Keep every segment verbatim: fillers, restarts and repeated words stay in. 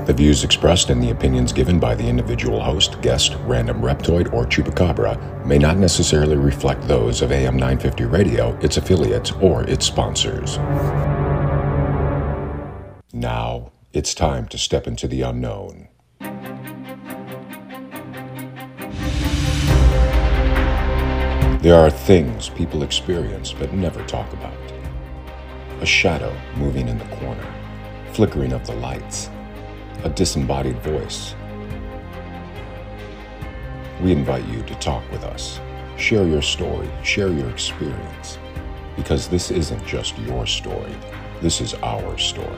The views expressed and the opinions given by the individual host, guest, random reptoid, or chupacabra may not necessarily reflect those of A M nine fifty Radio, its affiliates, or its sponsors. Now, it's time to step into the unknown. There are things people experience but never talk about. A shadow moving in the corner, flickering of the lights, a disembodied voice. We invite you to talk with us. Share your story, share your experience, because this isn't just your story, this is our story.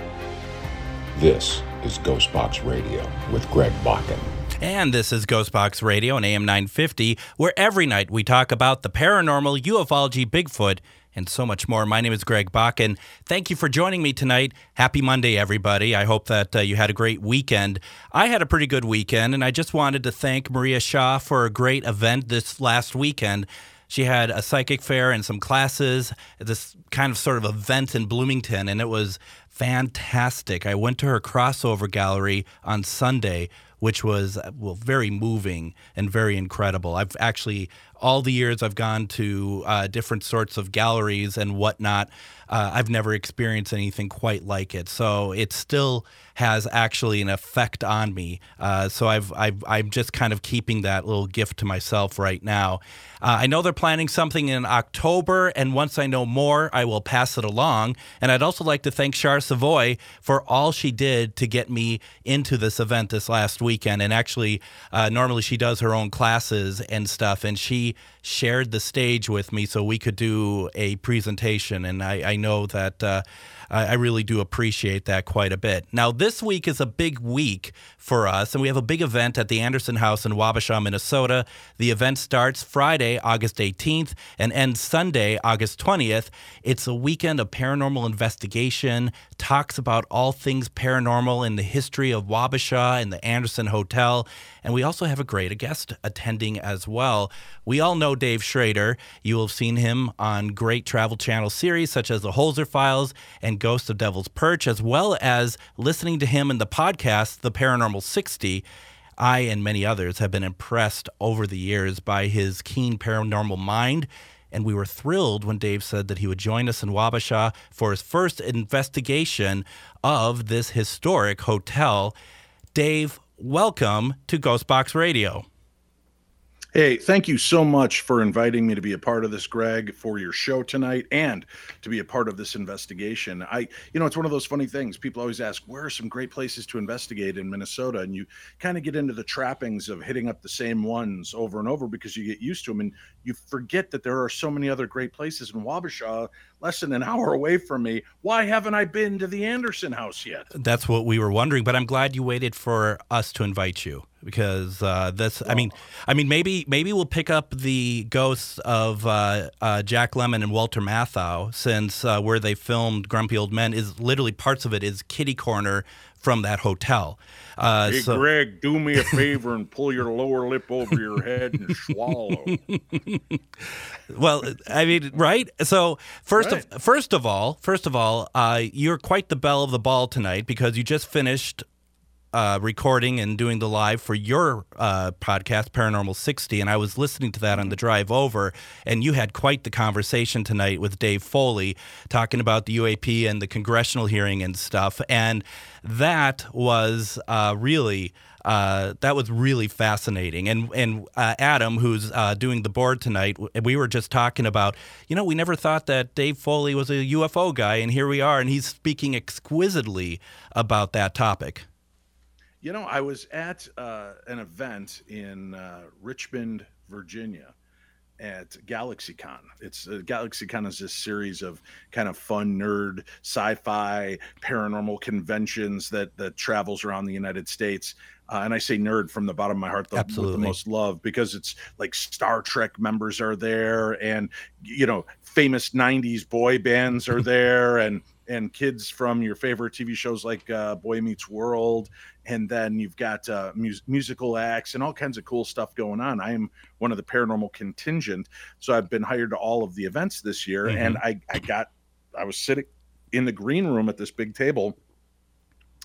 This is Ghostbox Radio with Greg Bakken. And this is Ghostbox Radio on A M nine fifty, where every night we talk about the paranormal, ufology, Bigfoot, and so much more. My name is Greg Bakken. Thank you for joining me tonight. Happy Monday, everybody. I hope that uh, you had a great weekend. I had a pretty good weekend, and I just wanted to thank Maria Shaw for a great event this last weekend. She had a psychic fair and some classes, this kind of sort of event in Bloomington, and it was fantastic. I went to her crossover gallery on Sunday, which was, well, very moving and very incredible. I've actually, all the years I've gone to uh, different sorts of galleries and whatnot, uh, I've never experienced anything quite like it. So it still has actually an effect on me. Uh, so I've, I've, I'm just kind of keeping that little gift to myself right now. Uh, I know they're planning something in October, and once I know more, I will pass it along. And I'd also like to thank Char Savoy for all she did to get me into this event this last weekend. And actually, uh, normally she does her own classes and stuff, and she shared the stage with me so we could do a presentation. And I, I know that uh, I really do appreciate that quite a bit. Now, this week is a big week for us, and we have a big event at the Anderson House in Wabasha, Minnesota. The event starts Friday, August eighteenth, and ends Sunday, August twentieth. It's a weekend of paranormal investigation, talks about all things paranormal in the history of Wabasha and the Anderson Hotel, and we also have a great guest attending as well. We all know Dave Schrader. You will have seen him on great Travel Channel series such as The Holzer Files and Ghost of Devil's Perch, as well as listening to him in the podcast, The Paranormal sixty. I and many others have been impressed over the years by his keen paranormal mind, and we were thrilled when Dave said that he would join us in Wabasha for his first investigation of this historic hotel. Dave, welcome to Ghostbox Radio. Hey, thank you so much for inviting me to be a part of this, Greg, for your show tonight and to be a part of this investigation. I, you know, it's one of those funny things. People always ask, where are some great places to investigate in Minnesota? And you kind of get into the trappings of hitting up the same ones over and over because you get used to them. And you forget that there are so many other great places in Wabasha, less than an hour away from me. Why haven't I been to the Anderson House yet? That's what we were wondering, but I'm glad you waited for us to invite you. Because uh, this, I mean, I mean, maybe maybe we'll pick up the ghosts of uh, uh, Jack Lemmon and Walter Matthau, since uh, where they filmed Grumpy Old Men is literally parts of it is kitty corner from that hotel. Uh, hey, so... Greg, do me a favor and pull your lower lip over your head and swallow. Well, I mean, right? So first, right. Of, first of all, first of all, uh, you're quite the belle of the ball tonight because you just finished Uh, recording and doing the live for your uh, podcast, Paranormal sixty, and I was listening to that on the drive over, and you had quite the conversation tonight with Dave Foley talking about the U A P and the congressional hearing and stuff, and that was uh, really uh, that was really fascinating. And and uh, Adam, who's uh, doing the board tonight, we were just talking about, you know, we never thought that Dave Foley was a U F O guy, and here we are, and he's speaking exquisitely about that topic. You know, I was at uh, an event in uh, Richmond, Virginia at GalaxyCon. It's uh, GalaxyCon is this series of kind of fun nerd sci-fi paranormal conventions that that travels around the United States. Uh, and I say nerd from the bottom of my heart, the, with the most love, because it's like Star Trek members are there, and you know, famous nineties boy bands are there, and and kids from your favorite T V shows like uh, Boy Meets World. And then you've got uh, mus- musical acts and all kinds of cool stuff going on. I am one of the paranormal contingent, so I've been hired to all of the events this year. Mm-hmm. And I, I got, I was sitting in the green room at this big table,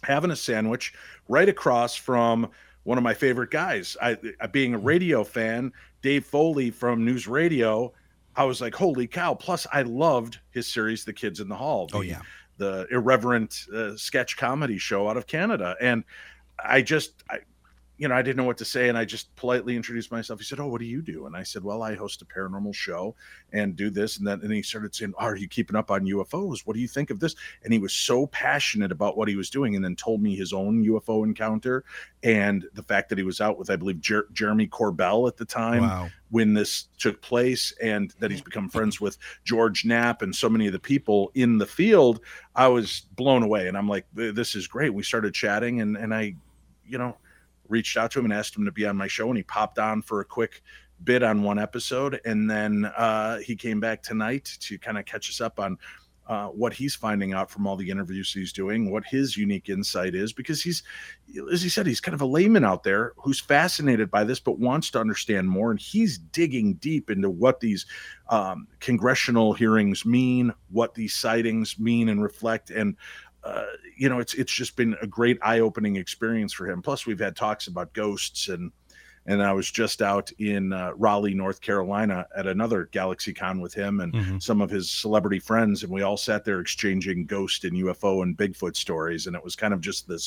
having a sandwich right across from one of my favorite guys. I, being a radio fan, Dave Foley from News Radio, I was like, holy cow. Plus, I loved his series, The Kids in the Hall. The, Oh, yeah. The irreverent uh, sketch comedy show out of Canada. And I just, I, you know, I didn't know what to say. And I just politely introduced myself. He said, oh, what do you do? And I said, well, I host a paranormal show and do this and that. And he started saying, oh, are you keeping up on U F Os? What do you think of this? And he was so passionate about what he was doing, and then told me his own U F O encounter and the fact that he was out with, I believe, Jer- Jeremy Corbell at the time. Wow. When this took place, and that he's become friends with George Knapp and so many of the people in the field. I was blown away. And I'm like, this is great. We started chatting, and, and I, you know, reached out to him and asked him to be on my show, and he popped on for a quick bit on one episode. And then uh, he came back tonight to kind of catch us up on uh, what he's finding out from all the interviews he's doing, what his unique insight is, because he's, as he said, he's kind of a layman out there who's fascinated by this, but wants to understand more. And he's digging deep into what these um, congressional hearings mean, what these sightings mean and reflect. And Uh, you know, it's it's just been a great eye-opening experience for him. Plus, we've had talks about ghosts, and and I was just out in uh, Raleigh, North Carolina, at another GalaxyCon with him and Mm-hmm. some of his celebrity friends, and we all sat there exchanging ghost and U F O and Bigfoot stories, and it was kind of just this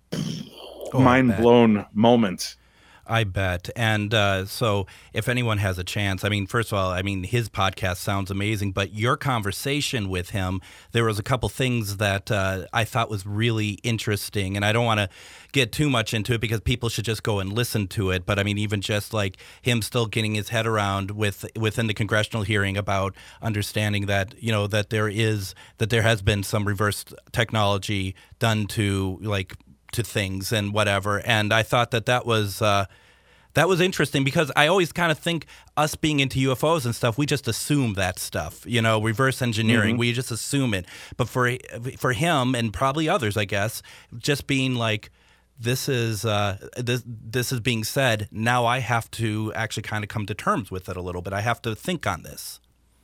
Oh, I mind-blown moment. I bet. And uh, so if anyone has a chance, I mean, first of all, I mean, his podcast sounds amazing, but your conversation with him, there was a couple things that uh, I thought was really interesting. And I don't want to get too much into it because people should just go and listen to it. But I mean, even just like him still getting his head around with within the congressional hearing about understanding that, you know, that there is, that there has been some reverse technology done to like, to things and whatever. And I thought that that was uh, that was interesting because I always kind of think us being into U F Os and stuff, we just assume that stuff, you know, reverse engineering. Mm-hmm. We just assume it. But for for him and probably others, I guess, just being like, this is uh, this this is being said. Now I have to actually kind of come to terms with it a little bit. I have to think on this.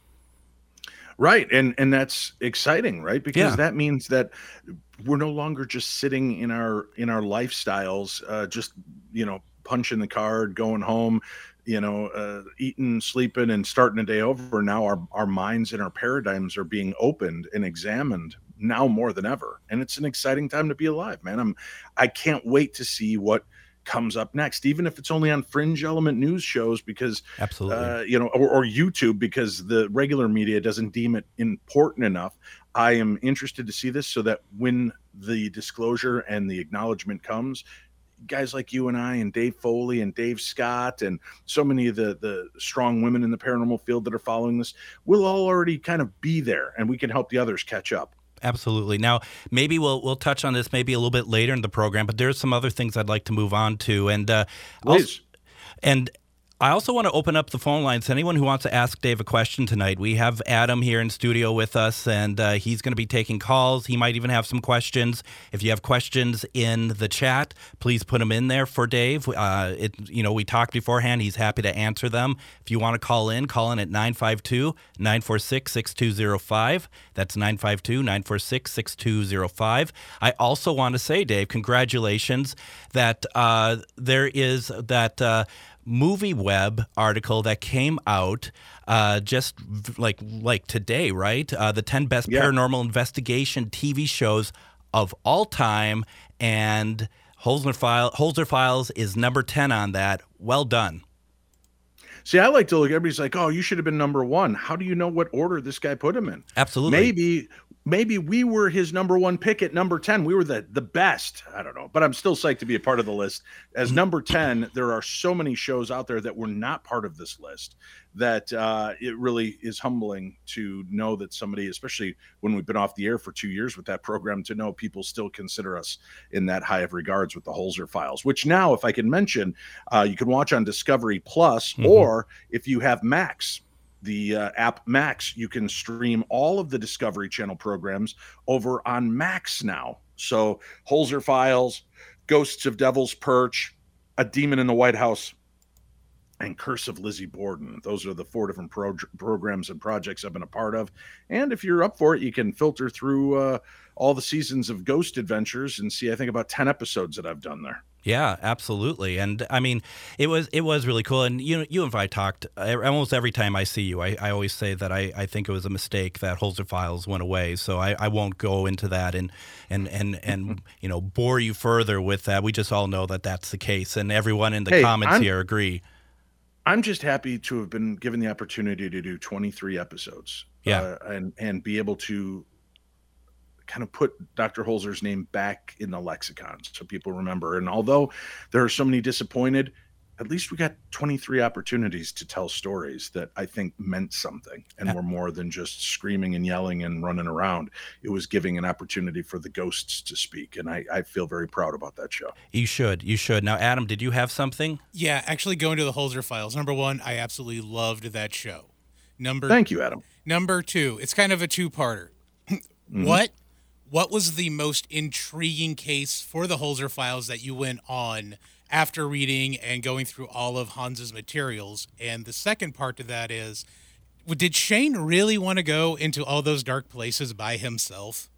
Right. And and that's exciting, right? Because Yeah. that means that we're no longer just sitting in our in our lifestyles, uh, just, you know, punching the card, going home, you know, uh, eating, sleeping, and starting a day over. Now our, our minds and our paradigms are being opened and examined now more than ever. And it's an exciting time to be alive, man. I'm I can't wait to see what comes up next, even if it's only on fringe element news shows, because Absolutely. uh, you know, or, or YouTube, because the regular media doesn't deem it important enough. I am interested to see this so that when the disclosure and the acknowledgement comes, guys like you and I and Dave Foley and Dave Scott and so many of the the strong women in the paranormal field that are following this, we'll all already kind of be there, and we can help the others catch up. Absolutely. Now, maybe we'll we'll touch on this maybe a little bit later in the program, but there's some other things I'd like to move on to, and uh, Please. also, and I also want to open up the phone lines to anyone who wants to ask Dave a question tonight. We have Adam here in studio with us, and uh, he's going to be taking calls. He might even have some questions. If you have questions in the chat, please put them in there for Dave. Uh, it, you know, we talked beforehand. He's happy to answer them. If you want to call in, call in at nine five two, nine four six, six two zero five. That's nine five two, nine four six, six two zero five. I also want to say, Dave, congratulations that uh, there is that uh, MovieWeb article that came out uh, just v- like like today, right? Uh, the ten best Yeah. paranormal investigation T V shows of all time, and Holzer, File, Holzer Files is number ten on that. Well done. See, I like to look, everybody's like, oh, you should have been number one. How do you know what order this guy put him in? Absolutely. Maybe maybe we were his number one pick at number ten. We were the the best. I don't know, but I'm still psyched to be a part of the list. As number ten, there are so many shows out there that were not part of this list that uh, it really is humbling to know that somebody, especially when we've been off the air for two years with that program, to know people still consider us in that high of regards with the Holzer Files, which now, if I can mention, uh, you can watch on Discovery Plus, Mhm. or if you have Max, the uh, app Max, you can stream all of the Discovery Channel programs over on Max now. So Holzer Files, Ghosts of Devil's Perch, A Demon in the White House, and Curse of Lizzie Borden. Those are the four different pro- programs and projects I've been a part of. And if you're up for it, you can filter through uh, all the seasons of Ghost Adventures and see, I think, about ten episodes that I've done there. Yeah, absolutely. And I mean, it was it was really cool. And you you and I talked almost every time I see you. I, I always say that I, I think it was a mistake that Holzer Files went away. So I, I won't go into that and and and, and you know bore you further with that. We just all know that that's the case, and everyone in the Hey, comments I'm- here agree. I'm just happy to have been given the opportunity to do twenty-three episodes. Yeah. Uh, and, and be able to kind of put Doctor Holzer's name back in the lexicon so people remember. And although there are so many disappointed, at least we got twenty-three opportunities to tell stories that I think meant something and were more than just screaming and yelling and running around. It was giving an opportunity for the ghosts to speak. And I, I feel very proud about that show. You should. You should. Now, Adam, did you have something? Yeah, actually going to the Holzer Files. Number one, I absolutely loved that show. Number Thank you, Adam. Number two, it's kind of a two-parter. Mm-hmm. What what was the most intriguing case for the Holzer Files that you went on after reading and going through all of Hans's materials? And the second part to that is, did Shane really want to go into all those dark places by himself?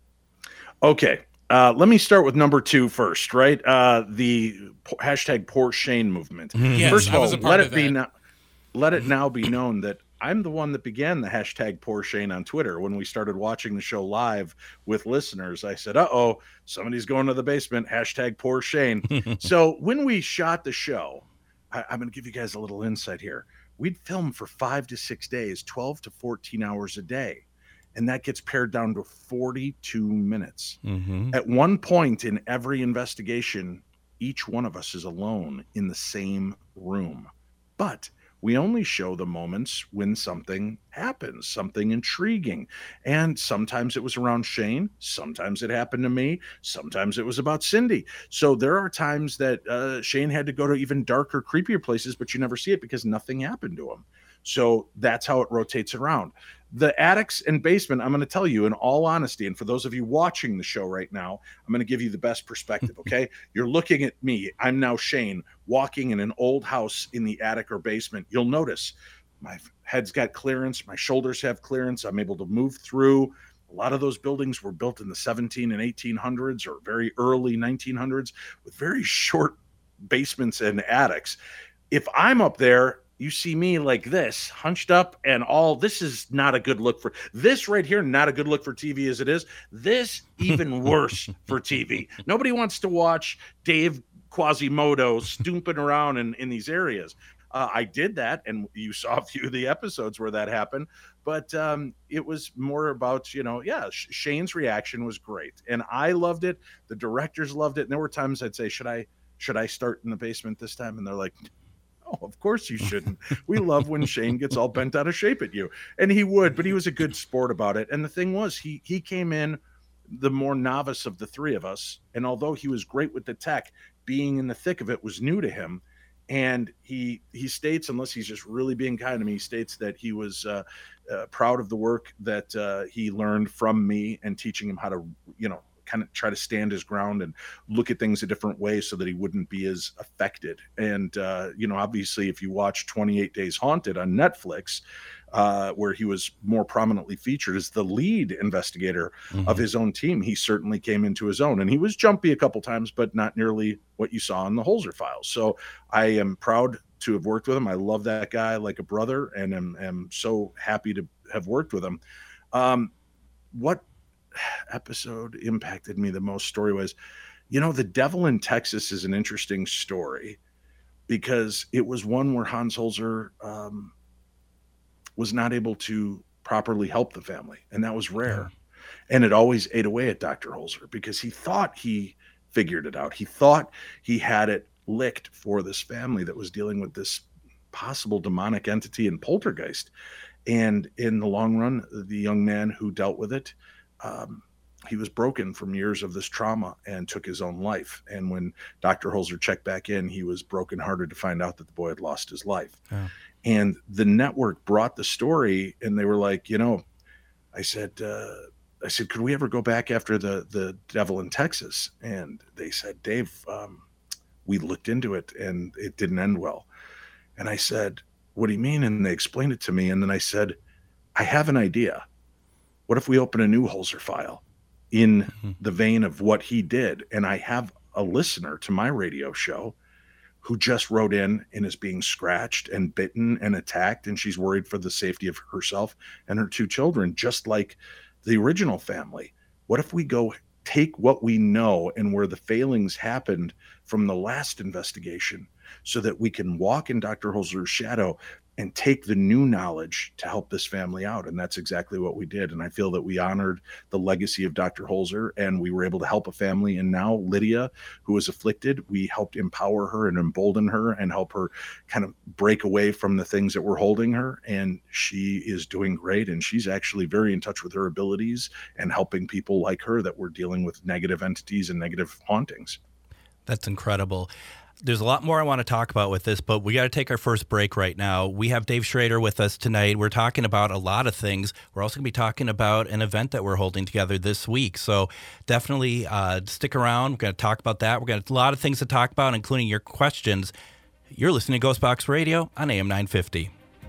Okay. Uh, let me start with number two first, right? Uh, the po- hashtag Poor Shane movement. Yes, First of I all, was a part let of it be that. now, let it now be known that I'm the one that began the hashtag Poor Shane on Twitter. When we started watching the show live with listeners, I said, uh-oh, somebody's going to the basement, hashtag Poor Shane. So when we shot the show, I, I'm going to give you guys a little insight here. We'd film for five to six days, twelve to fourteen hours a day. And that gets pared down to forty-two minutes. Mm-hmm. At one point in every investigation, each one of us is alone in the same room. But we only show the moments when something happens, something intriguing. And sometimes it was around Shane. Sometimes it happened to me. Sometimes it was about Cindy. So there are times that uh, Shane had to go to even darker, creepier places, but you never see it because nothing happened to him. So that's how it rotates around. The attics and basement, I'm going to tell you in all honesty, and for those of you watching the show right now, I'm going to give you the best perspective, okay? You're looking at me. I'm now Shane, walking in an old house in the attic or basement. You'll notice my head's got clearance. My shoulders have clearance. I'm able to move through. A lot of those buildings were built in the seventeen and eighteen hundreds or very early nineteen hundreds with very short basements and attics. If I'm up there, you see me like this, hunched up, and all this is not a good look for this right here. Not a good look for T V as it is. This even worse for T V. Nobody wants to watch Dave Quasimodo stooping around in, in these areas. Uh, I did that, and you saw a few of the episodes where that happened. But um, it was more about, you know, yeah, Sh- Shane's reaction was great, and I loved it. The directors loved it, and there were times I'd say, "Should I, should I start in the basement this time?" And they're like, "Oh, of course you shouldn't. We love when Shane gets all bent out of shape at you." And he would, but he was a good sport about it. And the thing was, he he came in the more novice of the three of us. And although he was great with the tech, being in the thick of it was new to him. And he he states, unless he's just really being kind to me, he states that he was uh, uh, proud of the work that uh, he learned from me and teaching him how to, you know, kind of try to stand his ground and look at things a different way so that he wouldn't be as affected. And, uh, you know, obviously if you watch twenty-eight Days Haunted on Netflix, uh, where he was more prominently featured as the lead investigator mm-hmm. of his own team, he certainly came into his own, and he was jumpy a couple times, but not nearly what you saw in the Holzer Files. So I am proud to have worked with him. I love that guy like a brother, and am, am so happy to have worked with him. Um, what episode impacted me the most story-wise? You know, The Devil in Texas is an interesting story because it was one where Hans Holzer um, was not able to properly help the family, and that was rare. Yeah. And it always ate away at Doctor Holzer because he thought he figured it out. He thought he had it licked for this family that was dealing with this possible demonic entity and poltergeist. And in the long run, the young man who dealt with it, um, he was broken from years of this trauma and took his own life. And when Doctor Holzer checked back in, he was brokenhearted to find out that the boy had lost his life. Yeah. And the network brought the story, and they were like, you know, I said, uh, I said, could we ever go back after the, the Devil in Texas? And they said, Dave, um, we looked into it and it didn't end well. And I said, what do you mean? And they explained it to me. And then I said, I have an idea. What if we open a new Holzer file in mm-hmm. the vein of what he did? And I have a listener to my radio show who just wrote in and is being scratched and bitten and attacked, and she's worried for the safety of herself and her two children, just like the original family. What if we go take what we know and where the failings happened from the last investigation so that we can walk in Doctor Holzer's shadow and take the new knowledge to help this family out? And that's exactly what we did. And I feel that we honored the legacy of Doctor Holzer, and we were able to help a family. And now Lydia, who was afflicted, we helped empower her and embolden her and help her kind of break away from the things that were holding her. And she is doing great. And she's actually very in touch with her abilities and helping people like her that were dealing with negative entities and negative hauntings. That's incredible. There's a lot more I want to talk about with this, but we got to take our first break right now. We have Dave Schrader with us tonight. We're talking about a lot of things. We're also going to be talking about an event that we're holding together this week. So definitely uh, stick around. We're going to talk about that. We're going to have a lot of things to talk about, including your questions. You're listening to Ghostbox Radio on A M nine fifty.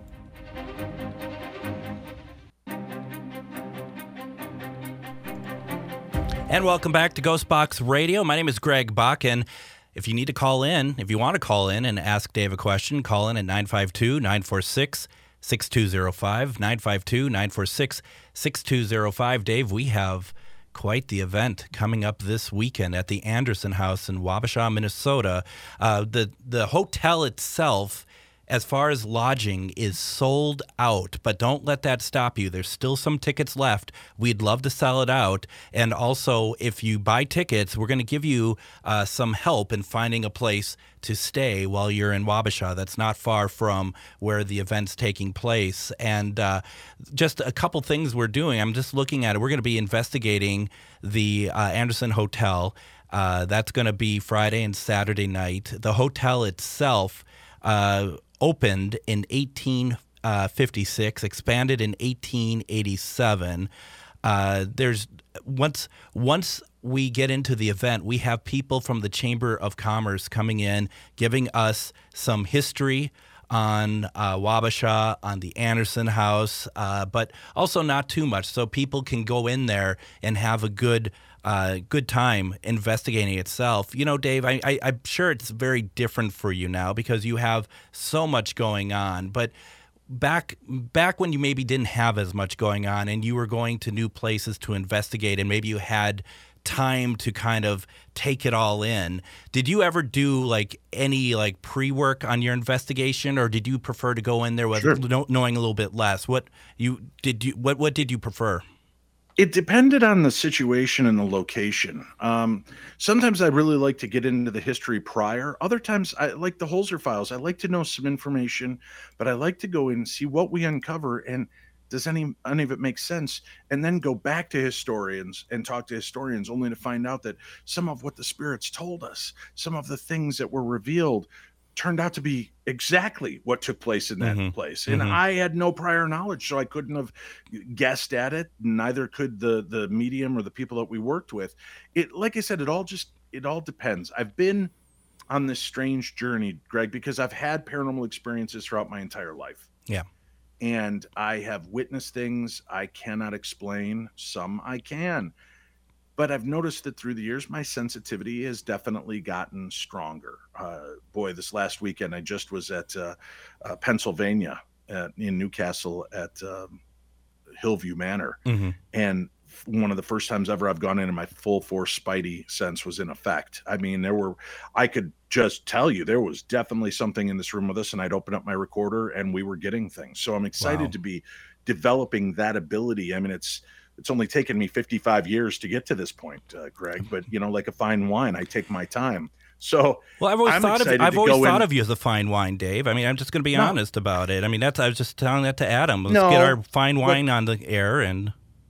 And welcome back to Ghostbox Radio. My name is Greg Bakken. If you need to call in, if you want to call in and ask Dave a question, call in at nine five two, nine four six, six two zero five, nine five two, nine four six, six two zero five. Dave, we have quite the event coming up this weekend at the Anderson House in Wabasha, Minnesota. Uh, the, the hotel itself, as far as lodging, is sold out, but don't let that stop you. There's still some tickets left. We'd love to sell it out. And also, if you buy tickets, we're going to give you uh, some help in finding a place to stay while you're in Wabasha. That's not far from where the event's taking place. And uh, just a couple things we're doing. I'm just looking at it. We're going to be investigating the uh, Anderson Hotel. Uh, that's going to be Friday and Saturday night. The hotel itself uh, opened in eighteen fifty-six, expanded in eighteen eighty-seven. Uh, there's once once we get into the event, we have people from the Chamber of Commerce coming in, giving us some history on uh, Wabasha, on the Anderson House, uh, but also not too much, so people can go in there and have a good Uh, good time investigating itself. You know, Dave, I, I, I'm sure it's very different for you now because you have so much going on. But back back when you maybe didn't have as much going on and you were going to new places to investigate and maybe you had time to kind of take it all in, did you ever do like any like pre-work on your investigation, or did you prefer to go in there with Sure. know, knowing a little bit less? What you did you what what did you prefer? It depended on the situation and the location. Um, sometimes I really like to get into the history prior. Other times, I like the Holzer files. I like to know some information, but I like to go in and see what we uncover and does any any of it make sense, and then go back to historians and talk to historians, only to find out that some of what the spirits told us, some of the things that were revealed, turned out to be exactly what took place in that Mm-hmm. place. And Mm-hmm. I had no prior knowledge, so I couldn't have guessed at it. Neither could the the medium or the people that we worked with. It, like I said, it all just, it all depends. I've been on this strange journey, Greg, because I've had paranormal experiences throughout my entire life. Yeah. And I have witnessed things I cannot explain. Some I can. But I've noticed that through the years, my sensitivity has definitely gotten stronger. Uh, boy, this last weekend, I just was at uh, uh, Pennsylvania at, in Newcastle at um, Hillview Manor. Mm-hmm. And one of the first times ever I've gone in and my full force Spidey sense was in effect. I mean, there were, I could just tell you there was definitely something in this room with us, and I'd open up my recorder and we were getting things. So I'm excited Wow. to be developing that ability. I mean, it's, It's only taken me fifty-five years to get to this point, uh, Greg. But you know, like a fine wine, I take my time. So, well, I've always I'm thought of excited I've to always go thought in- of you as a fine wine, Dave. I mean, I'm just going to be No. honest about it. I mean, that's I was just telling that to Adam. Let's No, get our fine but- wine on the air, and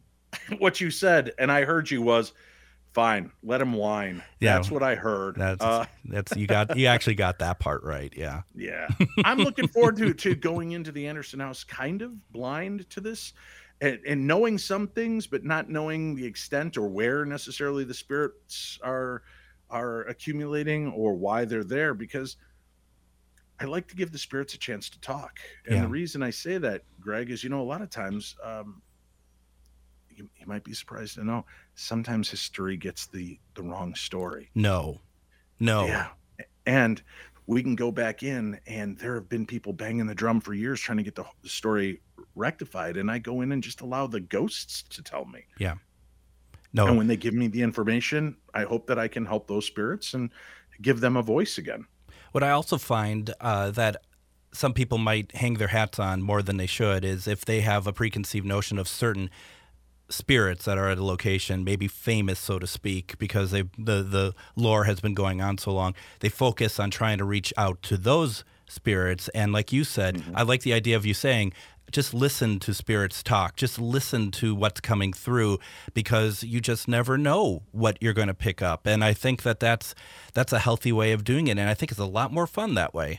what you said, and I heard you, was fine. Let him whine. Yeah. That's what I heard. that's Uh, that's you got you actually got that part right. Yeah. yeah, I'm looking forward to to going into the Anderson House kind of blind to this. And, and knowing some things, but not knowing the extent or where necessarily the spirits are are accumulating or why they're there. Because I like to give the spirits a chance to talk. And Yeah. the reason I say that, Greg, is, you know, a lot of times, um, you, you might be surprised to know, sometimes history gets the, the wrong story. No, no. Yeah. And we can go back in, and there have been people banging the drum for years trying to get the, the story rectified. And I go in and just allow the ghosts to tell me. Yeah. No. And when they give me the information, I hope that I can help those spirits and give them a voice again. What I also find uh, that some people might hang their hats on more than they should is if they have a preconceived notion of certain spirits that are at a location, maybe famous, so to speak, because they the, the lore has been going on so long, they focus on trying to reach out to those spirits. And like you said, mm-hmm. I like the idea of you saying, just listen to spirits talk. Just listen to what's coming through, because you just never know what you're going to pick up. And I think that that's, that's a healthy way of doing it. And I think it's a lot more fun that way.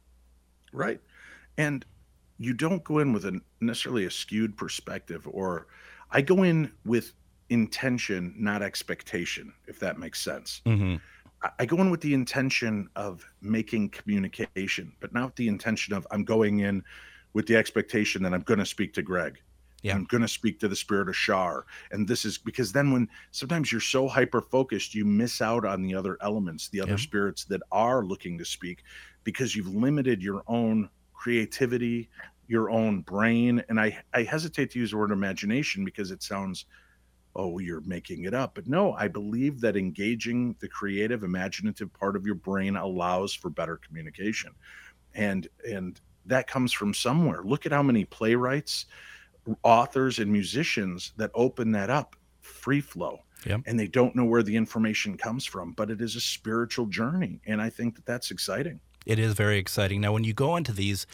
Right. And you don't go in with a necessarily a skewed perspective, or I go in with intention, not expectation, if that makes sense. Mm-hmm. I, I go in with the intention of making communication, but not with the intention of I'm going in with the expectation that I'm going to speak to Greg. Yeah. I'm going to speak to the spirit of Shar. And this is because then when sometimes you're so hyper-focused, you miss out on the other elements, the other yeah. spirits that are looking to speak, because you've limited your own creativity, your own brain. And I, I hesitate to use the word imagination because it sounds, oh, you're making it up. But no, I believe that engaging the creative, imaginative part of your brain allows for better communication. And, and, that comes from somewhere. Look at how many playwrights, authors, and musicians that open that up, free flow. Yep. And they don't know where the information comes from, but it is a spiritual journey. And I think that that's exciting. It is very exciting. Now, when you go into these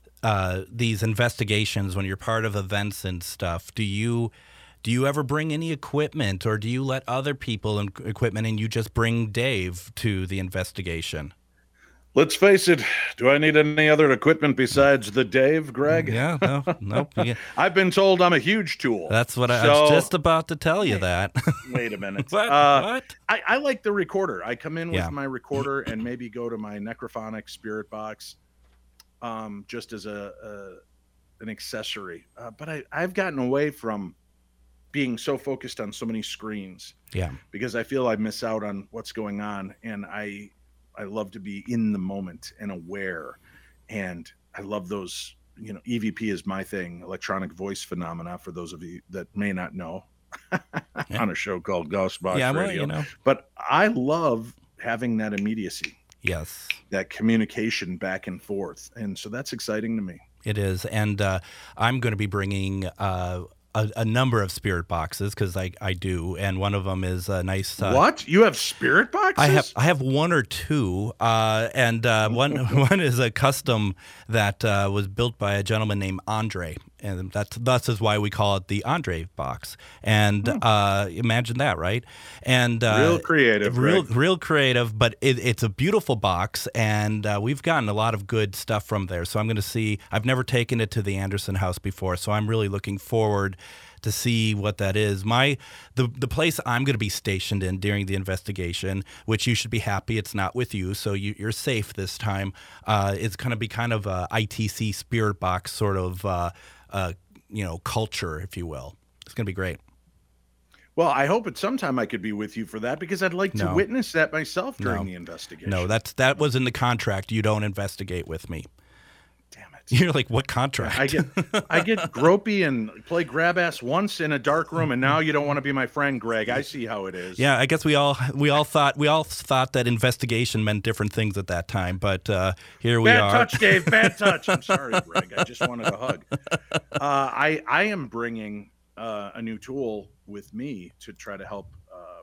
uh, these investigations, when you're part of events and stuff, do you do you ever bring any equipment, or do you let other people and equipment and you just bring Dave to the investigation? Let's face it, do I need any other equipment besides the Dave, Greg? Yeah, no, nope. Yeah. I've been told I'm a huge tool. That's what I, so, I was just about to tell you that. Wait a minute. what? Uh, what? I, I like the recorder. I come in with yeah. my recorder and maybe go to my necrophonic spirit box um, just as a, a an accessory. Uh, but I, I've gotten away from being so focused on so many screens. Yeah. Because I feel I miss out on what's going on. And I... I love to be in the moment and aware. And I love those, you know, E V P is my thing, electronic voice phenomena, for those of you that may not know, yeah. on a show called Ghostbox yeah, Radio. well, you know. But I love having that immediacy. Yes. That communication back and forth. And so that's exciting to me. It is. And uh, I'm going to be bringing uh, A, a number of spirit boxes, because I, I do, and one of them is a nice. Uh, what you have spirit boxes? I have I have one or two, uh, and uh, one one is a custom that uh, was built by a gentleman named Andre, and that's thus is why we call it the Andre box. And hmm. uh, imagine that, right? And uh, real creative, real right? real creative. But it, it's a beautiful box, and uh, we've gotten a lot of good stuff from there. So I'm going to see. I've never taken it to the Anderson house before, so I'm really looking forward to see what that is. My the the place I'm going to be stationed in during the investigation, which you should be happy it's not with you, so you, you're safe this time. Uh, it's going to be kind of a I T C spirit box sort of uh, uh, you know culture, if you will. It's going to be great. Well, I hope at some time I could be with you for that, because I'd like to no. witness that myself during no. the investigation. No, that's that was in the contract. You don't investigate with me. Damn it. You're like, what contract? I get I get gropey and play grab ass once in a dark room, and now you don't want to be my friend, Greg. I see how it is. Yeah, I guess we all we all thought we all thought that investigation meant different things at that time, but uh, here we bad are. Bad touch, Dave. Bad touch. I'm sorry, Greg. I just wanted a hug. Uh, I I am bringing uh, a new tool with me to try to help uh,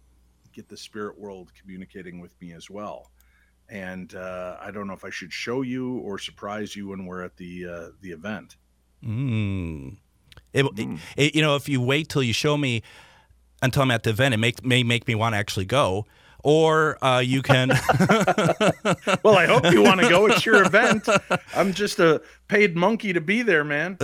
get the spirit world communicating with me as well. And uh, I don't know if I should show you or surprise you when we're at the uh, the event. Mm. It, mm. It, you know, if you wait till you show me until I'm at the event, it make, may make me want to actually go. Or uh, you can. Well, I hope you want to go. It's your event. I'm just a paid monkey to be there, man.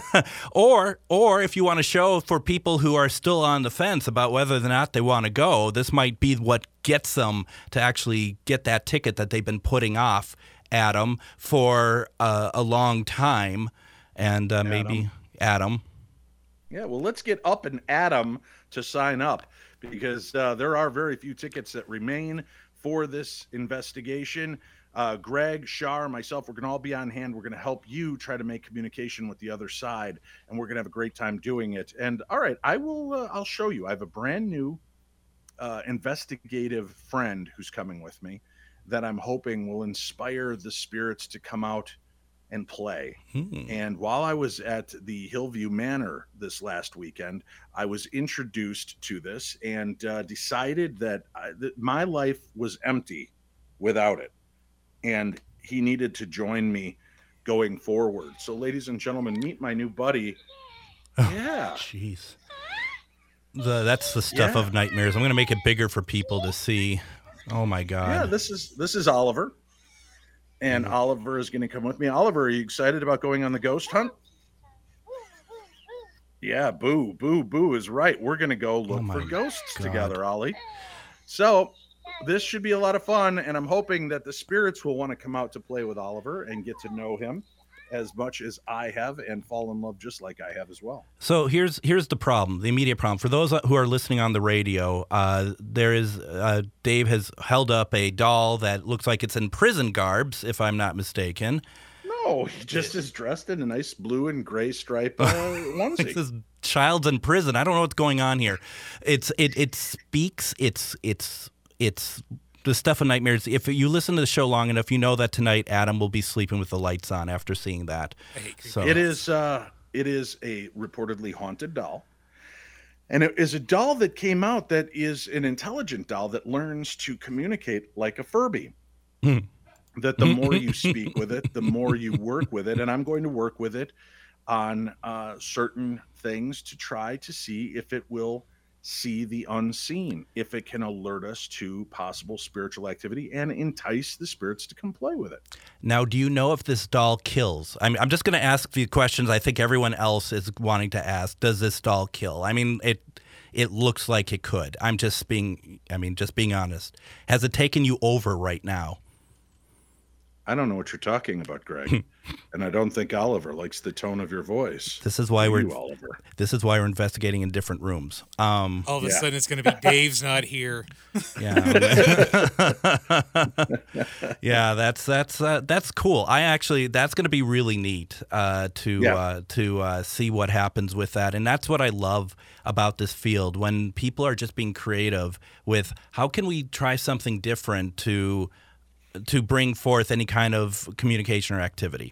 or, or if you want to show for people who are still on the fence about whether or not they want to go, this might be what gets them to actually get that ticket that they've been putting off Adam for uh, a long time, and uh, Adam. maybe Adam. Yeah, well, let's get up and Adam to sign up, because uh, there are very few tickets that remain for this investigation. Uh, Greg, Shar, myself, we're going to all be on hand. We're going to help you try to make communication with the other side, and we're going to have a great time doing it. And all right, I will. Uh, I'll show you. I have a brand new uh, investigative friend who's coming with me that I'm hoping will inspire the spirits to come out and play. Hmm. And while I was at the Hillview Manor this last weekend, I was introduced to this and uh, decided that, I, that my life was empty without it. And he needed to join me going forward. So, ladies and gentlemen, meet my new buddy. Yeah. Jeez. The, that's the stuff Yeah. of nightmares. I'm going to make it bigger for people to see. Oh, my God. Yeah, this is this is Oliver. And Oliver is going to come with me. Oliver, are you excited about going on the ghost hunt? Yeah, Boo, Boo, Boo is right. We're going to go look Oh for my ghosts God. together, Ollie. So this should be a lot of fun, and I'm hoping that the spirits will want to come out to play with Oliver and get to know him as much as I have and fall in love just like I have as well. So here's here's the problem, the immediate problem. For those who are listening on the radio, uh, there is uh, Dave has held up a doll that looks like it's in prison garbs, if I'm not mistaken. No, he just is dressed in a nice blue and gray stripe uh, onesie. This child's in prison. I don't know what's going on here. It's it it speaks. It's it's it's the stuff of nightmares. If you listen to the show long enough, you know that tonight Adam will be sleeping with the lights on after seeing that. So It is uh, it is a reportedly haunted doll. And it is a doll that came out that is an intelligent doll that learns to communicate like a Furby. Hmm. That the more you speak with it, the more you work with it. And I'm going to work with it on uh, certain things to try to see if it will see the unseen, if it can alert us to possible spiritual activity and entice the spirits to come play with it. Now, do you know if this doll kills? I'm, I'm just going to ask the questions I think everyone else is wanting to ask. Does this doll kill? I mean, it it looks like it could. I'm just being, I mean, just being honest. Has it taken you over right now? I don't know what you're talking about, Greg. And I don't think Oliver likes the tone of your voice. This is why You, we're Oliver. this is why we're investigating in different rooms. Um, All of a Yeah. sudden, it's going to be Dave's not here. Yeah, yeah, that's that's uh, that's cool. I actually that's going to be really neat uh, to Yeah. uh, to uh, see what happens with that, and that's what I love about this field when people are just being creative with how can we try something different to to bring forth any kind of communication or activity.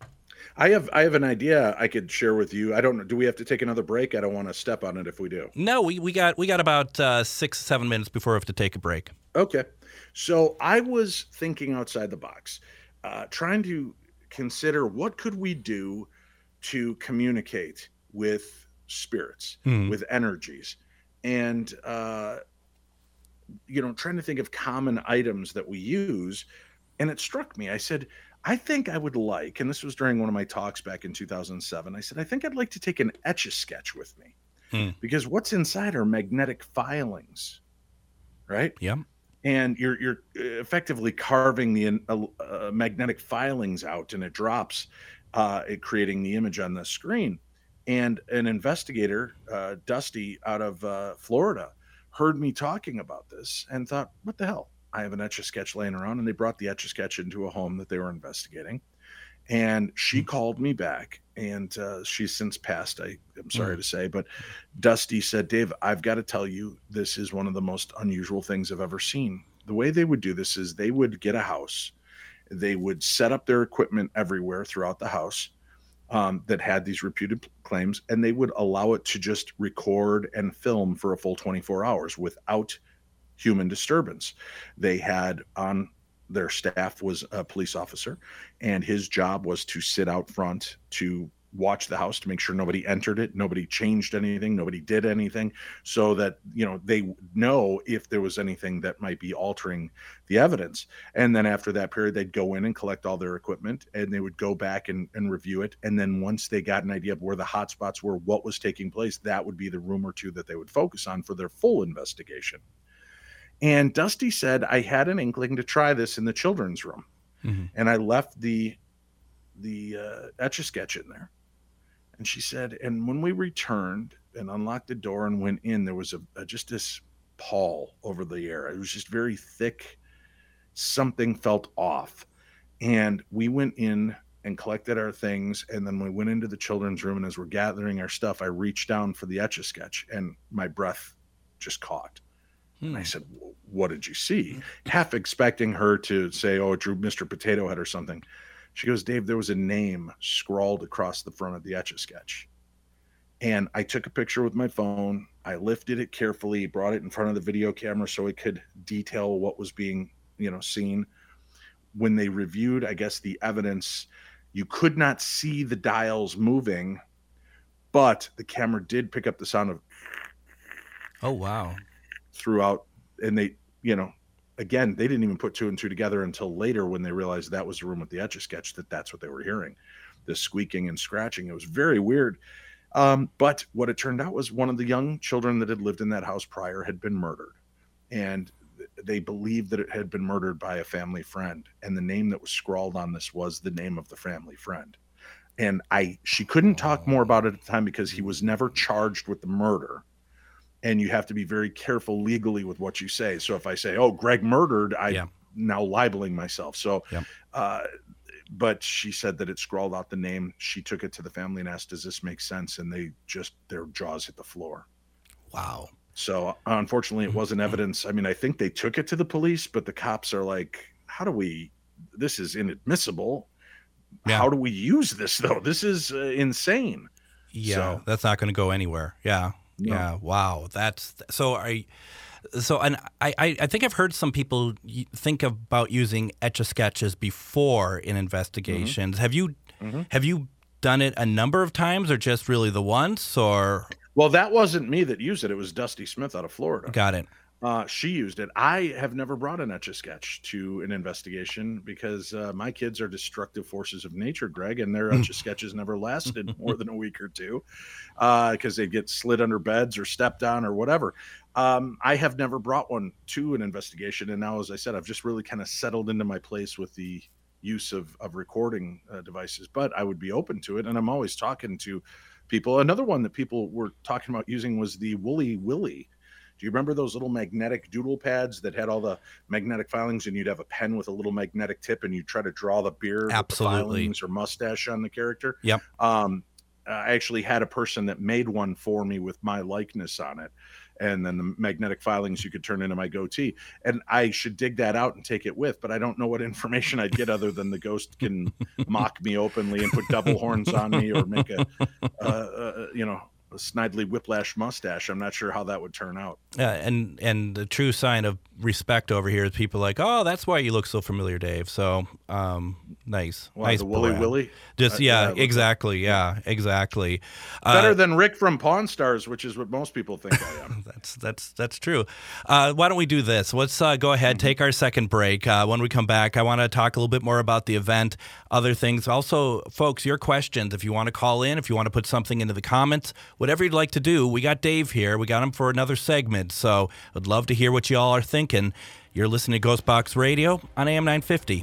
I have I have an idea I could share with you. I don't know. Do we have to take another break? I don't want to step on it if we do. No, we, we got we got about uh, six seven minutes before we have to take a break. Okay. So I was thinking outside the box, uh, trying to consider what could we do to communicate with spirits, Hmm. with energies, and uh, you know, trying to think of common items that we use. And it struck me. I said, I think I would like, and this was during one of my talks back in two thousand seven. I said, I think I'd like to take an Etch-a-Sketch with me Hmm. because what's inside are magnetic filings, right? Yep. And you're you're effectively carving the uh, uh, magnetic filings out, and it drops, uh, it creating the image on the screen. And an investigator, uh, Dusty out of uh, Florida, heard me talking about this and thought, "What the hell? I have an Etch-a-Sketch laying around," and they brought the Etch-a-Sketch into a home that they were investigating. And she called me back, and uh, she's since passed. I am sorry to say, but Dusty said, "Dave, I've got to tell you, this is one of the most unusual things I've ever seen. The way they would do this is they would get a house, they would set up their equipment everywhere throughout the house um, that had these reputed claims, and they would allow it to just record and film for a full twenty-four hours without human disturbance. They had on their staff was a police officer, and his job was to sit out front to watch the house to make sure nobody entered it, nobody changed anything, nobody did anything, so that, you know, they know if there was anything that might be altering the evidence. And then after that period, they'd go in and collect all their equipment, and they would go back and, and review it. And then once they got an idea of where the hot spots were, what was taking place, that would be the room or two that they would focus on for their full investigation. And Dusty said, I had an inkling to try this in the children's room. Mm-hmm. And I left the the uh, Etch-a-Sketch in there. And she said, and when we returned and unlocked the door and went in, there was a, a just this pall over the air. It was just very thick. Something felt off. And we went in and collected our things. And then we went into the children's room. And as we're gathering our stuff, I reached down for the Etch-a-Sketch and my breath just caught. Hmm. And I said, what did you see? Half expecting her to say, oh, it drew Mister Potato Head or something. She goes, Dave, there was a name scrawled across the front of the Etch-a-Sketch. And I took a picture with my phone. I lifted it carefully, brought it in front of the video camera so it could detail what was being, you know, seen. When they reviewed, I guess, the evidence, you could not see the dials moving, but the camera did pick up the sound of. Oh, wow. Throughout. And they, you know, again, they didn't even put two and two together until later when they realized that was the room with the Etch-a-Sketch, that that's what they were hearing, the squeaking and scratching. It was very weird. Um, but what it turned out was one of the young children that had lived in that house prior had been murdered. And they believed that it had been murdered by a family friend. And the name that was scrawled on this was the name of the family friend. And I, she couldn't talk more about it at the time because he was never charged with the murder. And you have to be very careful legally with what you say. So if I say, oh, Greg murdered, I'm yeah. now libeling myself. So, yeah. uh, but she said that it scrawled out the name. She took it to the family and asked, does this make sense? And they just, their jaws hit the floor. Wow. So unfortunately it wasn't evidence. I mean, I think they took it to the police, but the cops are like, how do we, this is inadmissible. Yeah. How do we use this though? This is uh, insane. Yeah. So, that's not going to go anywhere. Yeah. No. Yeah. Wow. That's so. I so and I, I think I've heard some people think about using Etch-a-Sketches before in investigations. Mm-hmm. Have you mm-hmm. have you done it a number of times, or just really the once? Or well, that wasn't me that used it. It was Dusty Smith out of Florida. Got it. Uh, she used it. I have never brought an Etch-a-Sketch to an investigation because uh, my kids are destructive forces of nature, Greg, and their Etch-a-Sketches never lasted more than a week or two because uh, they get slid under beds or stepped on or whatever. Um, I have never brought one to an investigation. And now, as I said, I've just really kind of settled into my place with the use of, of recording uh, devices, but I would be open to it. And I'm always talking to people. Another one that people were talking about using was the Woolly Willy. Do you remember those little magnetic doodle pads that had all the magnetic filings, and you'd have a pen with a little magnetic tip and you'd try to draw the beard with the filings or mustache on the character? Yep. Um, I actually had a person that made one for me with my likeness on it. And then the magnetic filings you could turn into my goatee. And I should dig that out and take it with, but I don't know what information I'd get other than the ghost can mock me openly and put double horns on me or make a, uh, uh, you know, a Snidely Whiplash mustache. I'm not sure how that would turn out. Yeah, and and the true sign of respect over here is people like, oh, that's why you look so familiar, Dave. So um, nice, wow, nice. The Woolly Willy. Just uh, yeah, yeah exactly. Yeah, exactly. Better uh, than Rick from Pawn Stars, which is what most people think I am. that's that's that's true. Uh, why don't we do this? Let's uh, go ahead, take our second break. Uh, when we come back, I want to talk a little bit more about the event, other things. Also, folks, your questions. If you want to call in, if you want to put something into the comments, whatever you'd like to do, we got Dave here. We got him for another segment. So I'd love to hear what you all are thinking. You're listening to Ghost Box Radio on A M nine fifty.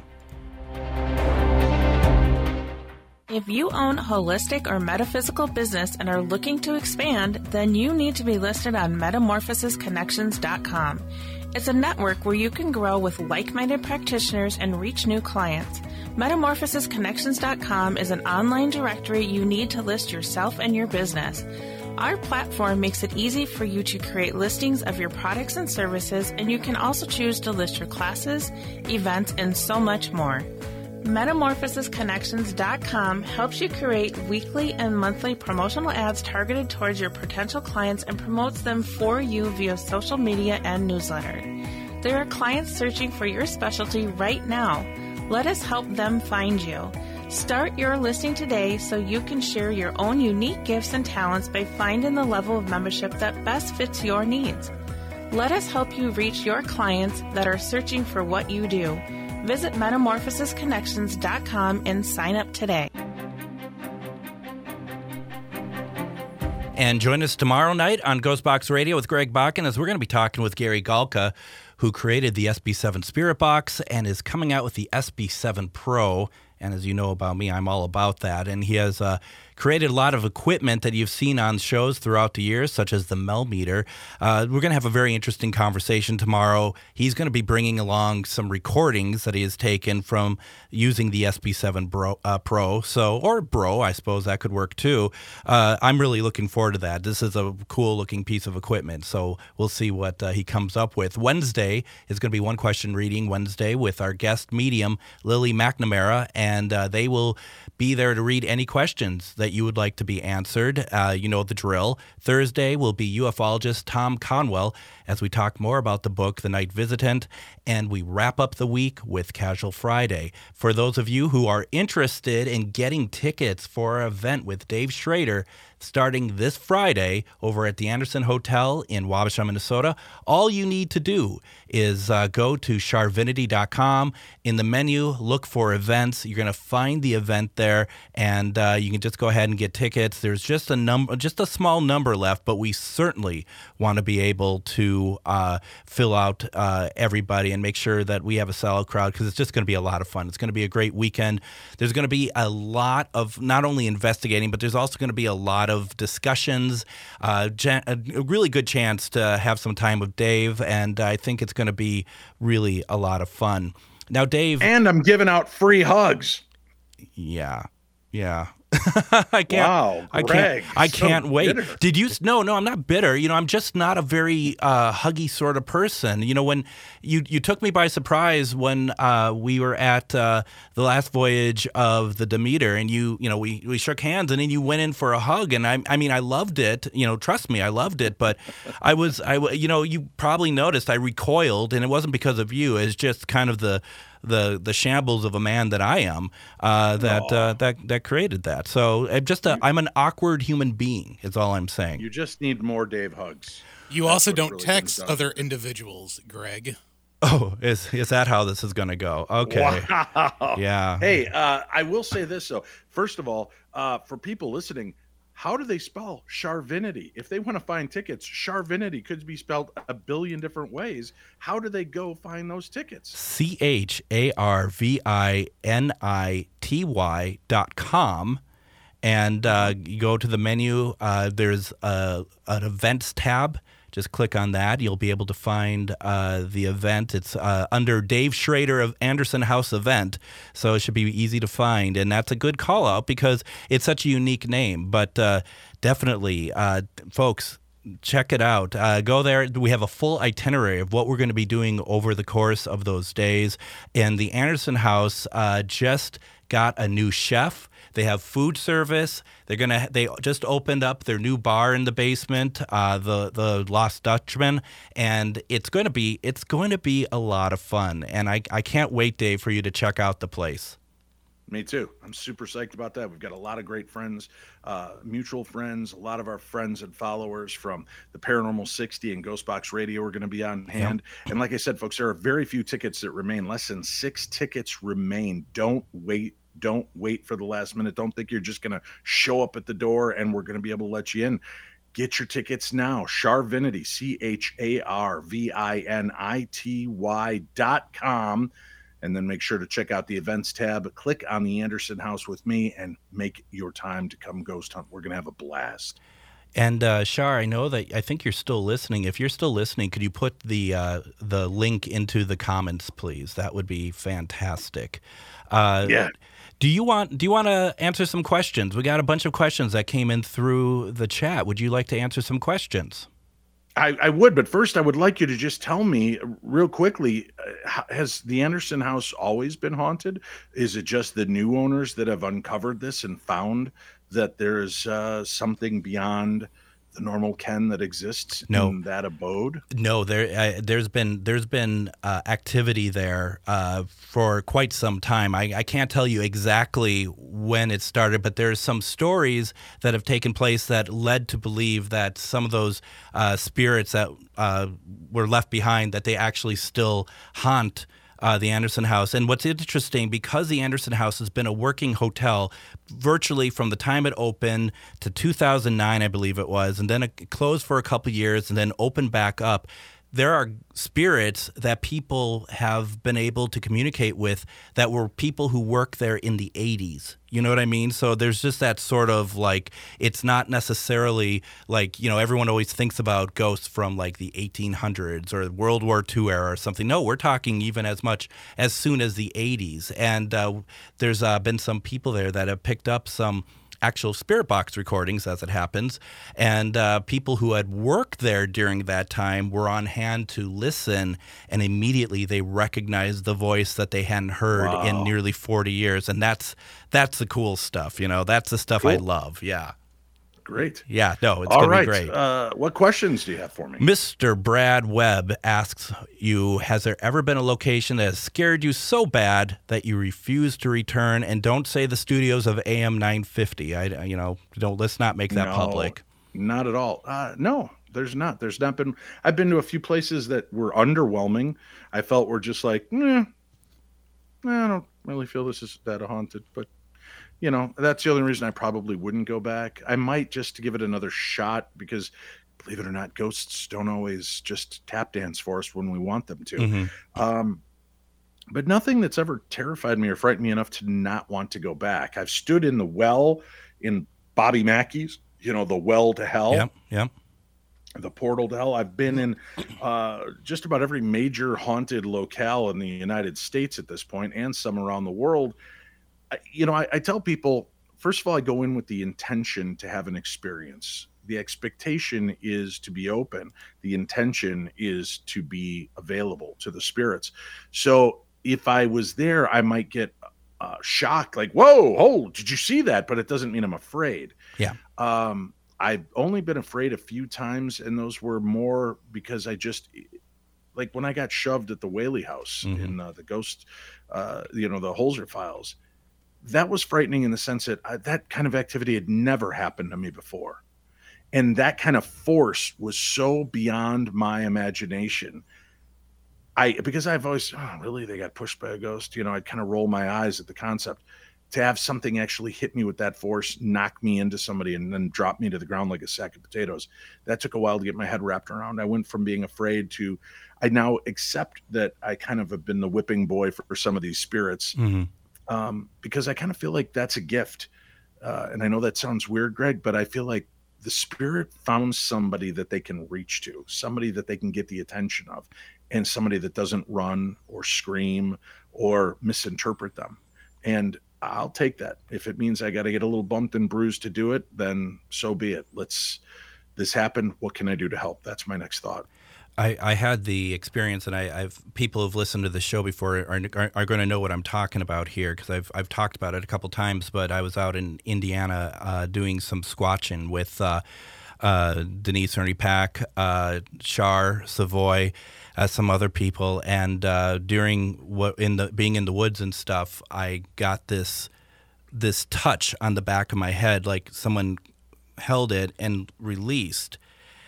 If you own a holistic or metaphysical business and are looking to expand, then you need to be listed on metamorphosis connections dot com. It's a network where you can grow with like-minded practitioners and reach new clients. metamorphosis connections dot com is an online directory you need to list yourself and your business. Our platform makes it easy for you to create listings of your products and services, and you can also choose to list your classes, events, and so much more. metamorphosis connections dot com helps you create weekly and monthly promotional ads targeted towards your potential clients and promotes them for you via social media and newsletter. There are clients searching for your specialty right now. Let us help them find you. Start your listing today so you can share your own unique gifts and talents by finding the level of membership that best fits your needs. Let us help you reach your clients that are searching for what you do. Visit metamorphosis connections dot com and sign up today. And join us tomorrow night on Ghost Box Radio with Greg Bakken, as we're going to be talking with Gary Galka, who created the S B seven Spirit Box and is coming out with the S B seven Pro. And as you know about me, I'm all about that. And he has uh, created a lot of equipment that you've seen on shows throughout the years, such as the Melmeter. Uh, we're going to have a very interesting conversation tomorrow. He's going to be bringing along some recordings that he has taken from using the S B seven Bro, uh, Pro. So, or Bro, I suppose that could work too. Uh, I'm really looking forward to that. This is a cool looking piece of equipment. So we'll see what uh, he comes up with. Wednesday is going to be One Question Reading Wednesday with our guest medium, Lily McNamara. And And uh, they will be there to read any questions that you would like to be answered. Uh, you know the drill. Thursday will be ufologist Tom Conwell as we talk more about the book, The Night Visitant, and we wrap up the week with Casual Friday. For those of you who are interested in getting tickets for our event with Dave Schrader, starting this Friday over at the Anderson Hotel in Wabasha, Minnesota, all you need to do is uh, go to charvinity dot com. In the menu, look for events. You're going to find the event there, and uh, you can just go ahead and get tickets. There's just a number, just a small number left, but we certainly want to be able to uh, fill out uh, everybody and make sure that we have a solid crowd, because it's just going to be a lot of fun. It's going to be a great weekend. There's going to be a lot of not only investigating, but there's also going to be a lot of discussions, uh, a really good chance to have some time with Dave, and I think it's going to be really a lot of fun. Now, Dave... And I'm giving out free hugs. Yeah, yeah. I can't. Wow, I Greg, can't. I so can't wait. bitter. Did you? No, no. I'm not bitter. You know, I'm just not a very uh, huggy sort of person. You know, when you you took me by surprise when uh, we were at uh, the last voyage of the Demeter, and you you know we, we shook hands, and then you went in for a hug, and I I mean I loved it. You know, trust me, I loved it. But I was I you know you probably noticed I recoiled, and it wasn't because of you. It's just kind of the. the the shambles of a man that I am uh, that uh, that that created that. So I'm just a, I'm an awkward human being is all I'm saying. You just need more Dave hugs. You That's also what it don't really text comes down other to. individuals, Greg. Oh, is is that how this is going to go? Okay. Wow. Yeah. Hey, uh, I will say this though. First of all, uh, for people listening, how do they spell Charvinity? If they want to find tickets, Charvinity could be spelled a billion different ways. How do they go find those tickets? C H A R V I N I T Y dot com. And uh, you go to the menu. Uh, there's a, an events tab. Just click on that. You'll be able to find uh, the event. It's uh, under Dave Schrader of Anderson House Event, so it should be easy to find. And that's a good call out because it's such a unique name. But uh, definitely, uh, folks, check it out. Uh, go there. We have a full itinerary of what we're going to be doing over the course of those days. And the Anderson House uh, just got a new chef. They have food service. They're gonna. They just opened up their new bar in the basement, uh, the the Lost Dutchman, and it's going to be it's going to be a lot of fun. And I I can't wait, Dave, for you to check out the place. Me too. I'm super psyched about that. We've got a lot of great friends, uh, mutual friends, a lot of our friends and followers from the Paranormal sixty and Ghostbox Radio are going to be on hand. Yep. And like I said, folks, there are very few tickets that remain. Less than six tickets remain. Don't wait. Don't wait for the last minute. Don't think you're just going to show up at the door and we're going to be able to let you in. Get your tickets now. Charvinity, C H A R V I N I T Y dot com. And then make sure to check out the events tab. Click on the Anderson House with me and make your time to come ghost hunt. We're going to have a blast. And uh, Shar, I know that I think you're still listening. If you're still listening, could you put the uh, the link into the comments, please? That would be fantastic. Uh, yeah. Do you want Do you want to answer some questions? We got a bunch of questions that came in through the chat. Would you like to answer some questions? I, I would, but first I would like you to just tell me real quickly, uh, has the Anderson House always been haunted? Is it just the new owners that have uncovered this and found that there's uh, something beyond the normal Ken that exists no. in that abode? No, there uh, there's been there's been uh, activity there uh, for quite some time. I, I can't tell you exactly when it started, but there's some stories that have taken place that led to believe that some of those uh, spirits that uh, were left behind, that they actually still haunt Uh, the Anderson House. And what's interesting, because the Anderson House has been a working hotel virtually from the time it opened to two thousand nine, I believe it was, and then it closed for a couple of years and then opened back up, there are spirits that people have been able to communicate with that were people who worked there in the eighties. You know what I mean? So there's just that sort of like, it's not necessarily like, you know, everyone always thinks about ghosts from like the eighteen hundreds or World War Two era or something. No, we're talking even as much as soon as the eighties. And uh, there's uh, been some people there that have picked up some actual spirit box recordings, as it happens, and uh, people who had worked there during that time were on hand to listen, and immediately they recognized the voice that they hadn't heard Wow. in nearly forty years, and that's that's the cool stuff, you know. That's the stuff I Cool. love. Yeah, Great. yeah. No, it's All gonna right. be great. Uh, what questions do you have for me? Mister Brad Webb asks you, has there ever been a location that has scared you so bad that you refuse to return? And don't say the studios of A M nine fifty. I, you know, don't, let's not make that No, public. Not at all. Uh, no, there's not. There's not been. I've been to a few places that were underwhelming. I felt were just like, nah, nah, I don't really feel this is that haunted. But, you know, that's the only reason I probably wouldn't go back. I might just to give it another shot because, believe it or not, ghosts don't always just tap dance for us when we want them to. Mhm. Um, but nothing that's ever terrified me or frightened me enough to not want to go back. I've stood in the well in Bobby Mackey's, you know, the well to hell, Yep, yep. the portal to hell. I've been in uh, just about every major haunted locale in the United States at this point and some around the world. I, you know, I, I tell people, first of all, I go in with the intention to have an experience. The expectation is to be open. The intention is to be available to the spirits. So if I was there, I might get uh, shocked, like, whoa, oh, did you see that? But it doesn't mean I'm afraid. Yeah. Um, I've only been afraid a few times, and those were more because I just, like when I got shoved at the Whaley House Mhm. in uh, the ghost, uh, you know, the Holzer files. That was frightening in the sense that I, that kind of activity had never happened to me before. And that kind of force was so beyond my imagination. I, because I've always, oh, really, they got pushed by a ghost. You know, I'd kind of roll my eyes at the concept. To have something actually hit me with that force, knock me into somebody, and then drop me to the ground like a sack of potatoes. That took a while to get my head wrapped around. I went from being afraid to, I now accept that I kind of have been the whipping boy for some of these spirits. hmm Um, because I kind of feel like that's a gift. Uh, and I know that sounds weird, Greg, but I feel like the spirit found somebody that they can reach to, somebody that they can get the attention of, and somebody that doesn't run or scream or misinterpret them. And I'll take that. If it means I got to get a little bumped and bruised to do it, then so be it. Let's, this happened. What can I do to help? That's my next thought. I, I had the experience, and I, I've people who've listened to the show before are, are, are going to know what I'm talking about here because I've I've talked about it a couple times. But I was out in Indiana uh, doing some squatching with uh, uh, Denise Ernie Pack, uh, Char Savoy, uh, some other people, and uh, during what in the being in the woods and stuff, I got this this touch on the back of my head, like someone held it and released.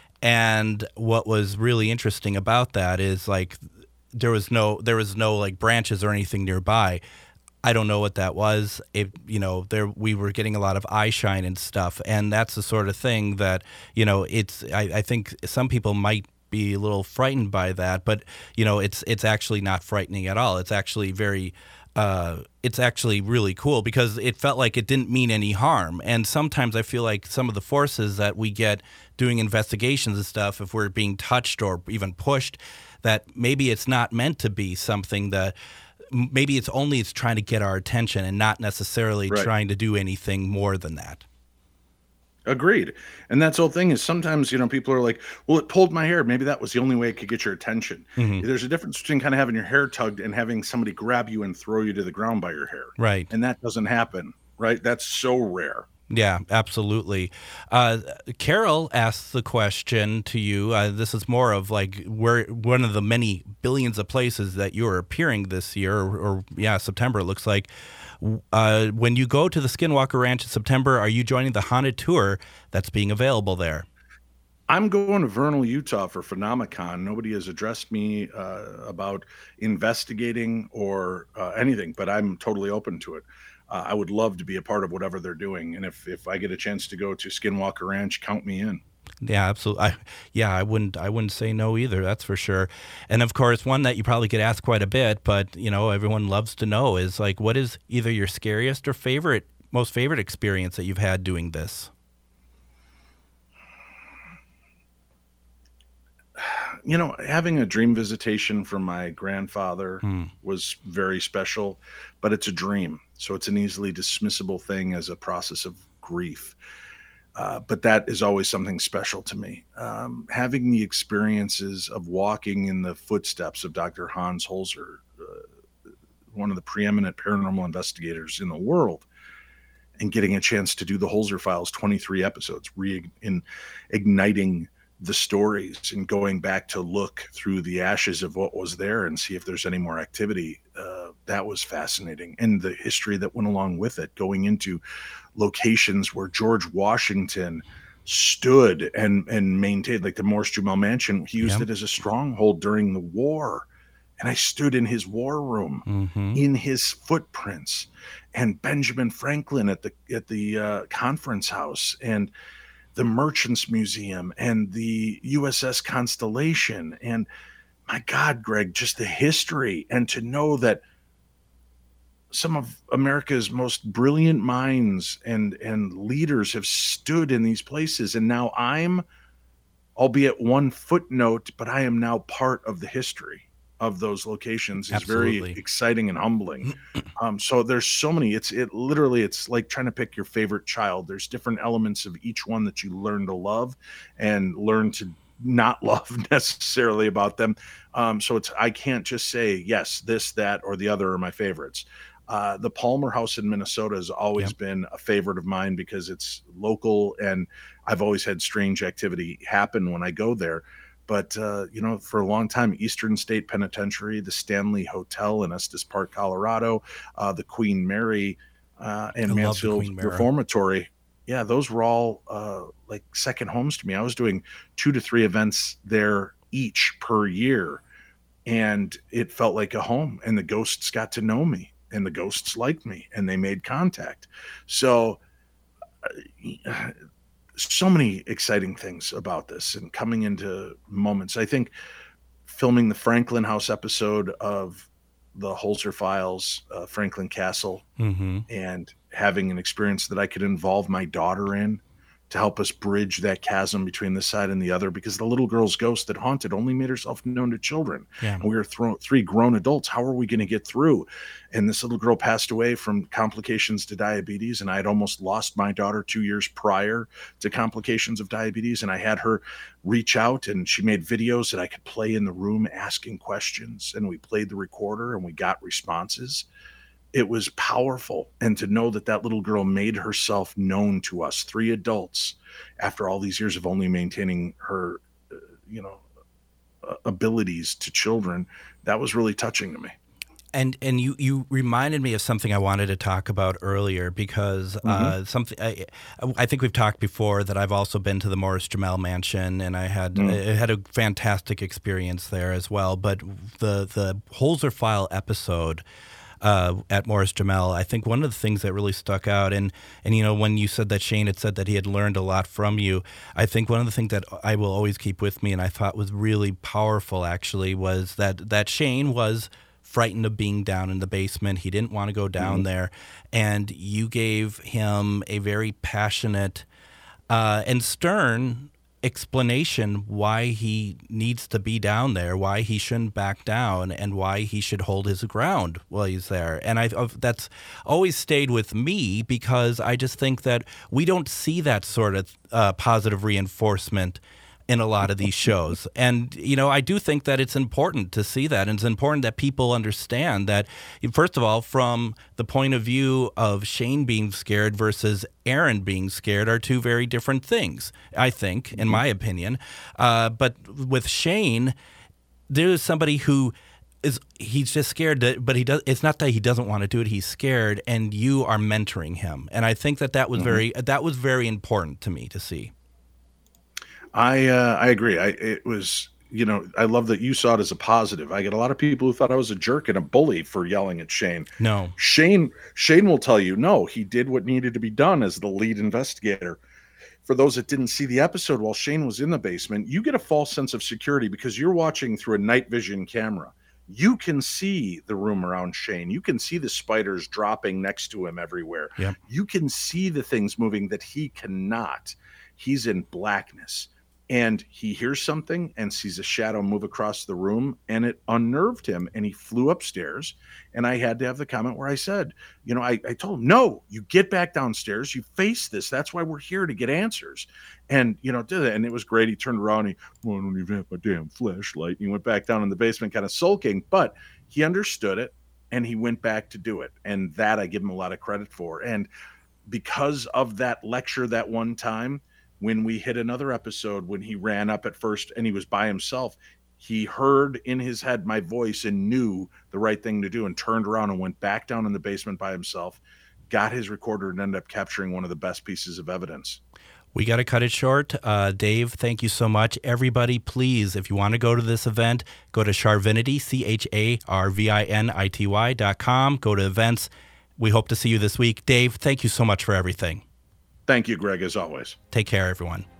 And what was really interesting about that is like there was no there was no like branches or anything nearby. I don't know what that was. It, you know, there we were getting a lot of eye shine and stuff, and that's the sort of thing that, you know, it's I, I think some people might be a little frightened by that, but you know, it's it's actually not frightening at all. It's actually very Uh, it's actually really cool because it felt like it didn't mean any harm. And sometimes I feel like some of the forces that we get doing investigations and stuff, if we're being touched or even pushed, that maybe it's not meant to be something that maybe it's only it's trying to get our attention and not necessarily Right. trying to do anything more than that. Agreed. And that's the whole thing is sometimes, you know, people are like, well, it pulled my hair. Maybe that was the only way it could get your attention. Mhm. There's a difference between kind of having your hair tugged and having somebody grab you and throw you to the ground by your hair. Right. And that doesn't happen, right? That's so rare. Yeah, absolutely. Uh, Carol asks the question to you. Uh, this is more of like where one of the many billions of places that you are appearing this year, or, or yeah, September it looks like. Uh, when you go to the Skinwalker Ranch in September, are you joining the haunted tour that's being available there? I'm going to Vernal, Utah for Phenomicon. Nobody has addressed me uh, about investigating or uh, anything, but I'm totally open to it. Uh, I would love to be a part of whatever they're doing. And if, if I get a chance to go to Skinwalker Ranch, count me in. Yeah, absolutely. I, yeah, I wouldn't. I wouldn't say no either. That's for sure. And of course, one that you probably get asked quite a bit, but you know, everyone loves to know is like, what is either your scariest or favorite, most favorite experience that you've had doing this? You know, having a dream visitation from my grandfather Hmm. was very special, but it's a dream, so it's an easily dismissible thing as a process of grief. Uh, but that is always something special to me. Um, having the experiences of walking in the footsteps of Doctor Hans Holzer, uh, one of the preeminent paranormal investigators in the world, and getting a chance to do the Holzer Files twenty-three episodes, re- in igniting the stories and going back to look through the ashes of what was there and see if there's any more activity. Uh, that was fascinating. And the history that went along with it, going into locations where George Washington stood and, and maintained, like the Morris Jumel Mansion, he used Yep. it as a stronghold during the war. And I stood in his war room, Mm-hmm. in his footprints, and Benjamin Franklin at the, at the uh, conference house, and the Merchants Museum, and the U S S Constellation. And my God, Greg, just the history, and to know that some of America's most brilliant minds and, and leaders have stood in these places. And now I'm, albeit one footnote, but I am now part of the history of those locations. Is Absolutely. very exciting and humbling. Um, so there's so many, it's, it literally, it's like trying to pick your favorite child. There's different elements of each one that you learn to love and learn to not love necessarily about them. Um, so it's, I can't just say, yes, this, that, or the other are my favorites. Uh, the Palmer House in Minnesota has always Yep. been a favorite of mine because it's local, and I've always had strange activity happen when I go there. But, uh, you know, for a long time, Eastern State Penitentiary, the Stanley Hotel in Estes Park, Colorado, uh, the Queen Mary, uh, and I love the Mansfield Queen Mary. Reformatory. Yeah, those were all uh, like second homes to me. I was doing two to three events there each per year, and it felt like a home. And the ghosts got to know me, and the ghosts liked me, and they made contact. So, uh, so many exciting things about this, and coming into moments. I think filming the Franklin House episode of the Holzer Files, uh, Franklin Castle, Mm-hmm. and having an experience that I could involve my daughter in to help us bridge that chasm between this side and the other, because the little girl's ghost that haunted only made herself known to children. Yeah. And we were thro- three grown adults. How are we going to get through? And this little girl passed away from complications to diabetes. And I had almost lost my daughter two years prior to complications of diabetes. And I had her reach out, and she made videos that I could play in the room asking questions. And we played the recorder, and we got responses. It was powerful. And to know that that little girl made herself known to us, three adults, after all these years of only maintaining her, uh, you know, uh, abilities to children, that was really touching to me. And and you, you reminded me of something I wanted to talk about earlier, because uh, something I, I think we've talked before that I've also been to the Morris Jumel Mansion, and I had Mm. I had a fantastic experience there as well. But the the Holzer File episode uh, at Morris Jumel, I think one of the things that really stuck out, and and you know, when you said that Shane had said that he had learned a lot from you, I think one of the things that I will always keep with me, and I thought was really powerful actually, was that that Shane was frightened of being down in the basement. He didn't want to go down Mhm. there, and you gave him a very passionate uh, and stern explanation why he needs to be down there, why he shouldn't back down, and why he should hold his ground while he's there. And I I've- that's always stayed with me, because I just think that we don't see that sort of uh, positive reinforcement in a lot of these shows. And, you know, I do think that it's important to see that. And it's important that people understand that, first of all, from the point of view of Shane being scared versus Aaron being scared are two very different things, I think, in my opinion. Uh, but with Shane, there's somebody who is, he's just scared, to, but he does, it's not that he doesn't want to do it, he's scared, and you are mentoring him. And I think that that was very, that was very important to me to see. I uh, I agree. I it was, you know, I love that you saw it as a positive. I get a lot of people who thought I was a jerk and a bully for yelling at Shane. No. Shane Shane will tell you, no, he did what needed to be done as the lead investigator. for those that didn't see the episode, while Shane was in the basement, you get a false sense of security because you're watching through a night vision camera. You can see the room around Shane. You can see the spiders dropping next to him everywhere. Yep. You can see the things moving that he cannot. He's in blackness. And he hears something and sees a shadow move across the room, and it unnerved him, and he flew upstairs. And I had to have the comment where I said, you know, I, I told him, no, you get back downstairs, you face this. That's why we're here, to get answers. And, you know, did it. And it was great. He turned around, and he, well, I don't even have my damn flashlight. And he went back down in the basement kind of sulking, but he understood it, and he went back to do it. And that I give him a lot of credit for. And because of that lecture that one time, when we hit another episode, when he ran up at first and he was by himself, he heard in his head my voice and knew the right thing to do, and turned around and went back down in the basement by himself, got his recorder, and ended up capturing one of the best pieces of evidence. We got to cut it short. Uh, Dave, thank you so much. Everybody, please, if you want to go to this event, go to Charvinity, C H A R V I N I T Y dot com. Go to events. We hope to see you this week. Dave, thank you so much for everything. Thank you, Greg, as always. Take care, everyone.